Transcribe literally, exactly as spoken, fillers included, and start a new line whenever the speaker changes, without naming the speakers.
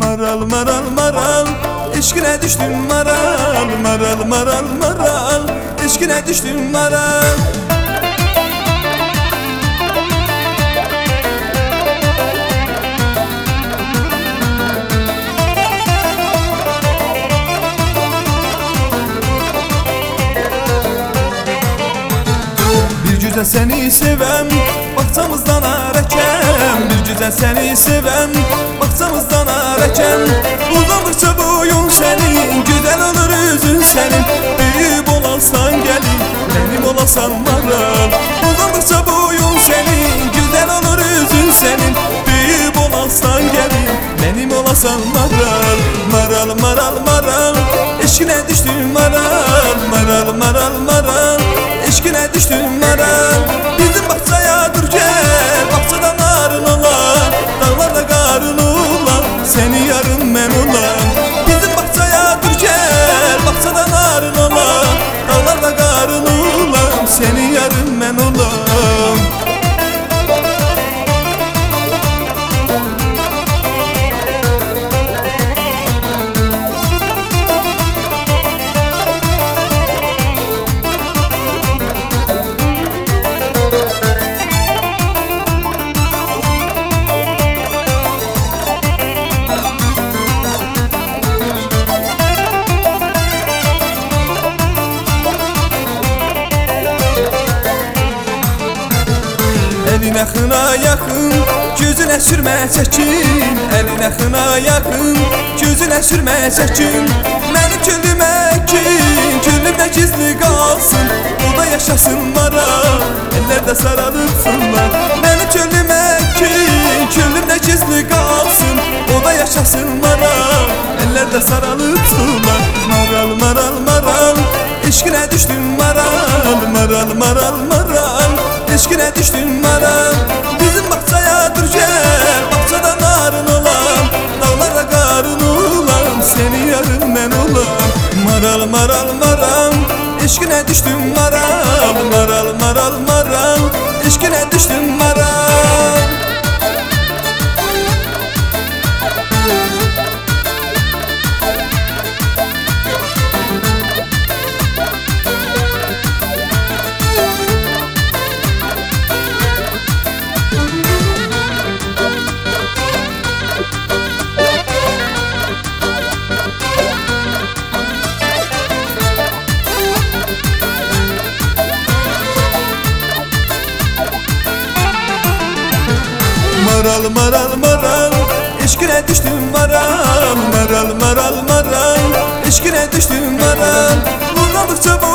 Maral maral maral eşkine düştüm maral. Maral maral maral eşkine düştüm maral. Bir güzel seni sevem, bahçamızdan areken. Bir güzel seni sevem, bahçamızdan areken. Uzandıkça boyun senin, güzel olur yüzün senin. Büyük olarsan gelin, benim olasan maral. Uzandıkça boyun senin, güzel olur yüzün senin. Büyük olarsan gelin, benim olasan maral. Maral maral maral eşkine düştüm maral. Maral maral maral eşkine düştüm maral. Bizim bahçaya dur gel, bahçada narın olan, dağlarda karın olan, seni yarın ben olan. Bizim bahçaya dur gel, bahçada narın olan, dağlarda karın olan, seni yarın ben olan. Eline xına yakın, gözüne sürme çekin. Eline xına yakın, gözüne sürme çekin. Mənim küllümə kin, küllümdə gizli qalsın. O da yaşasın maral, ellerde sarılıpsınlar. Mənim küllümə kin, küllümdə gizli qalsın. O da yaşasın maral, ellerde sarılıpsınlar. Maral maral maral eşkine düştüm maral. Maral maral maral eşkine düştüm maral. Bizim bahçaya dur gel, bahçada narın olan, dağlara karın olan, seni yarın ben olan. Maral maral maral eşkine düştüm maral. Maral maral maral eşkine düştüm maral. Maral maral maral eşkine düştüm maral. Maral maral maral eşkine düştüm maral. Uzandıkça